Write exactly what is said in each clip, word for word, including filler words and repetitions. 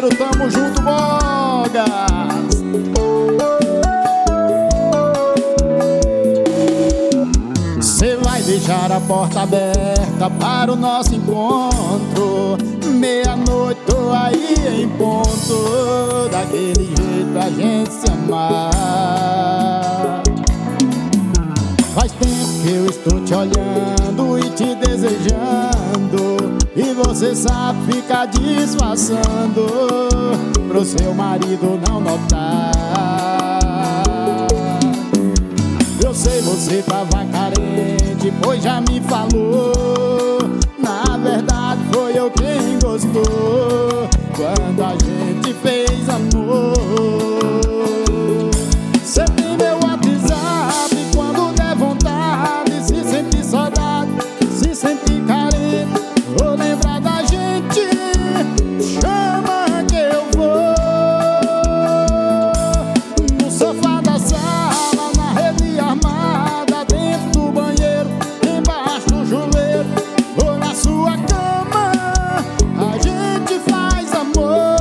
tamo junto, Bogas. Cê vai deixar a porta aberta para o nosso encontro. Meia-noite tô aí em ponto, daquele jeito pra gente se amar. Faz tempo que eu estou te olhando e te desejando, e você sabe ficar disfarçando pro seu marido não notar. Eu sei, você tava carente, pois já me falou. Na verdade foi eu quem gostou quando a gente fez amor. Cê tem meu WhatsApp, quando der vontade, se sentir saudade, se sentir carente, ou lembrar da gente, chama que eu vou. No sofá da sala, na rede armada, dentro do banheiro, embaixo do chuveiro, ou na sua cama, a gente faz amor.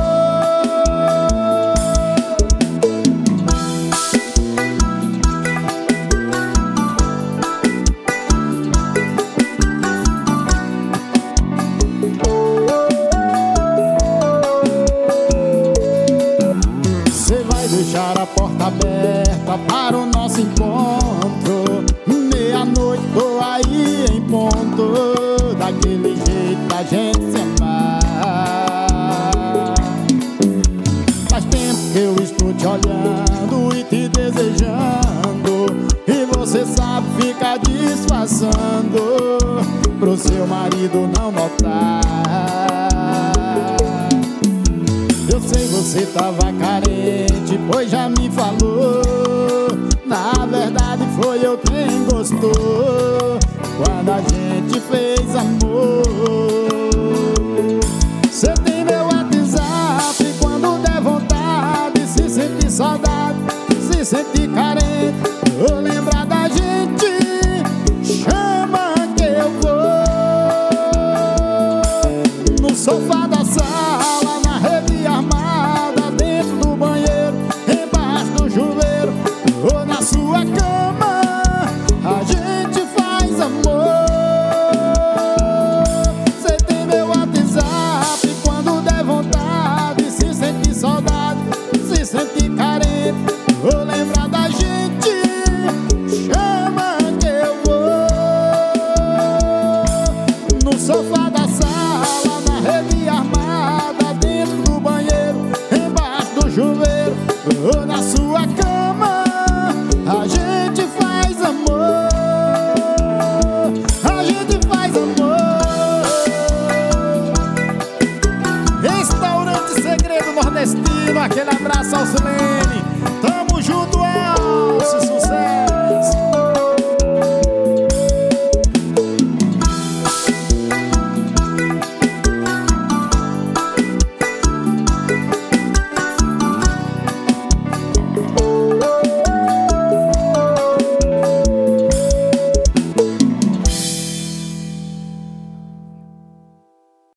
Você vai deixar a porta aberta para o nosso encontro. Meia-noite tô aí em ponto, daquele jeito pra gente se amar. Faz tempo que eu estou te olhando e te desejando, e você sabe ficar disfarçando pro seu marido não notar. Eu sei, você tava carente, pois já me falou. Na verdade foi eu quem gostou quando a gente fez amor. Cê tem meu WhatsApp, quando der vontade, se sentir saudade, se sentir carente, ou lembrar da gente, chama que eu vou. No sofá da sala, na rede armada, dentro do banheiro, embaixo do chuveiro, ou na sua cama, a gente faz amor. Cê tem meu WhatsApp, quando der vontade, se sentir saudade, se sentir carente, ou lembrar da gente, chama que eu vou. No sofá da sala, na rede armada, dentro do banheiro, embaixo do chuveiro, ou na sua cama, a gente faz amor. A gente faz amor. Restaurante Segredo Nordestino, aquele abraço aos lentes.